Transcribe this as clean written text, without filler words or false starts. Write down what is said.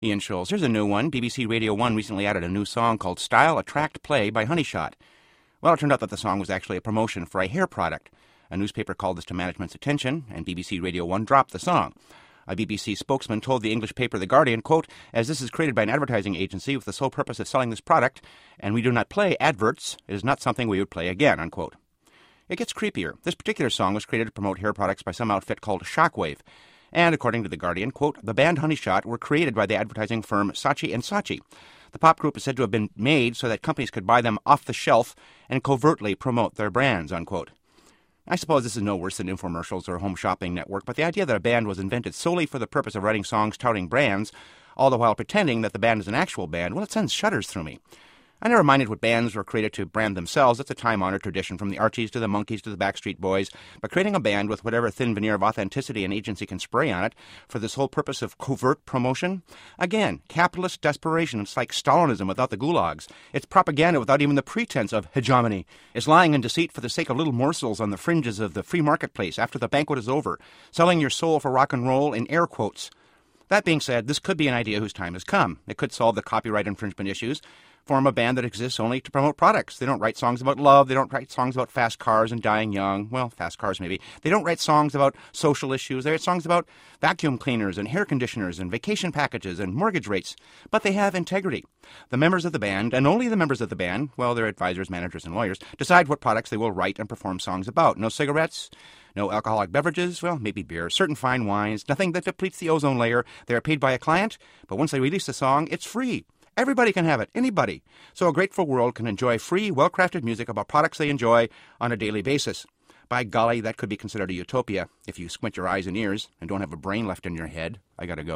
Ian Scholes. Here's a new one. BBC Radio 1 recently added a new song called Style, Attract, Play by Honeyshot. Well, it turned out that the song was actually a promotion for a hair product. A newspaper called this to management's attention, and BBC Radio 1 dropped the song. A BBC spokesman told the English paper The Guardian, quote, "As this is created by an advertising agency with the sole purpose of selling this product, and we do not play adverts, it is not something we would play again," unquote. It gets creepier. This particular song was created to promote hair products by some outfit called Shockwave. And according to The Guardian, quote, "The band Honeyshot were created by the advertising firm Saatchi & Saatchi. The pop group is said to have been made so that companies could buy them off the shelf and covertly promote their brands," unquote. I suppose this is no worse than infomercials or Home Shopping Network, but the idea that a band was invented solely for the purpose of writing songs touting brands, all the while pretending that the band is an actual band, well, it sends shudders through me. I never minded what bands were created to brand themselves. It's a time-honored tradition from the Archies to the Monkees to the Backstreet Boys. But creating a band with whatever thin veneer of authenticity an agency can spray on it for this whole purpose of covert promotion? Again, capitalist desperation. It's like Stalinism without the gulags. It's propaganda without even the pretense of hegemony. It's lying in deceit for the sake of little morsels on the fringes of the free marketplace after the banquet is over. Selling your soul for rock and roll in air quotes. That being said, this could be an idea whose time has come. It could solve the copyright infringement issues. Form a band that exists only to promote products. They don't write songs about love. They don't write songs about fast cars and dying young. Well, fast cars maybe. They don't write songs about social issues. They write songs about vacuum cleaners and hair conditioners and vacation packages and mortgage rates. But they have integrity. The members of the band, and only the members of the band, well, their advisors, managers, and lawyers, decide what products they will write and perform songs about. No cigarettes, no alcoholic beverages, well, maybe beer, certain fine wines, nothing that depletes the ozone layer. They are paid by a client, but once they release the song, it's free. Everybody can have it, anybody. So a grateful world can enjoy free, well-crafted music about products they enjoy on a daily basis. By golly, that could be considered a utopia if you squint your eyes and ears and don't have a brain left in your head. I gotta go.